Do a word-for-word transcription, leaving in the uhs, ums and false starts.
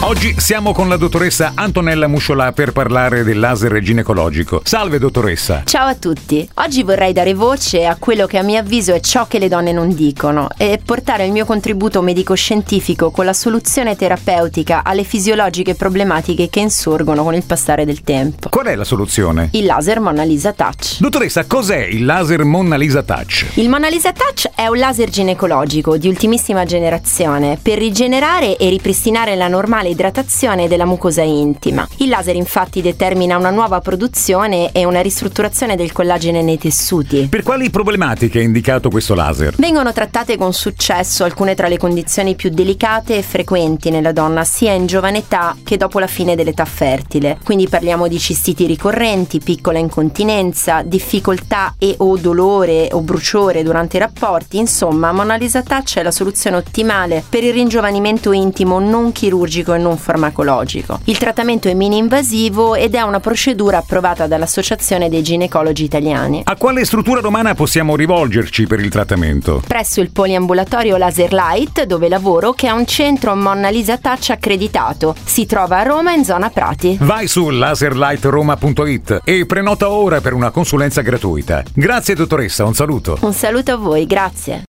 Oggi siamo con la dottoressa Antonella Musciolà per parlare del laser ginecologico. Salve dottoressa. Ciao a tutti. Oggi vorrei dare voce a quello che a mio avviso è ciò che le donne non dicono e portare il mio contributo medico-scientifico con la soluzione terapeutica alle fisiologiche problematiche che insorgono con il passare del tempo. Qual è la soluzione? Il laser Mona Lisa Touch. Dottoressa, cos'è il laser Mona Lisa Touch? Il Mona Lisa Touch è un laser ginecologico di ultimissima generazione per rigenerare e ripristinare la normale idratazione della mucosa intima. Il laser infatti determina una nuova produzione e una ristrutturazione del collagene nei tessuti. Per quali problematiche è indicato questo laser? Vengono trattate con successo alcune tra le condizioni più delicate e frequenti nella donna sia in giovane età che dopo la fine dell'età fertile. Quindi parliamo di cistiti ricorrenti, piccola incontinenza, difficoltà e o dolore o bruciore durante i rapporti. Insomma, Mona Lisa Touch è la soluzione ottimale per il ringiovanimento intimo non chirurgico e non farmacologico. Il trattamento è mini-invasivo ed è una procedura approvata dall'Associazione dei Ginecologi Italiani. A quale struttura romana possiamo rivolgerci per il trattamento? Presso il poliambulatorio Laser Light, dove lavoro, che è un centro Mona Lisa Touch accreditato. Si trova a Roma in zona Prati. Vai su laserlightroma punto it e prenota ora per una consulenza gratuita. Grazie dottoressa, un saluto. Un saluto a voi, grazie.